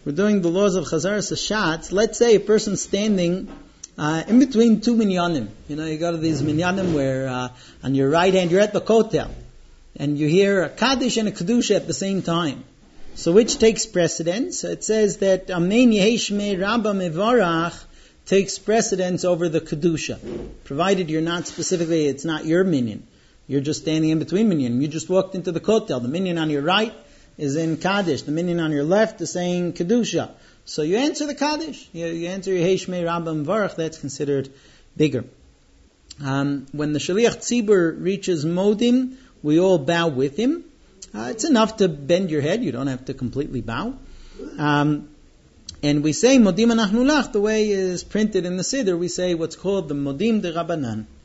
we're doing the laws of Chazaras Hashatz. Let's say a person's standing in between two minyanim. You go to these minyanim where on your right hand, you're at the kotel, and you hear a Kaddish and a Kedusha at the same time. So which takes precedence? It says that Amen Yeheshme Rabba Mevarach takes precedence over the Kedusha, provided you're not specifically, it's not your minyan. You're just standing in between minyan. You just walked into the kotel. The minyan on your right is in Kaddish. The minyan on your left is saying Kedusha. So you answer the Kaddish. You answer Yeheshme Rabba Mevarach. That's considered bigger. When the Shaliach Tzibur reaches Modim, we all bow with him. It's enough to bend your head. You don't have to completely bow. And we say Modim Anachnu Lach, the way is printed in the Siddur. We say what's called the Modim de Rabbanan.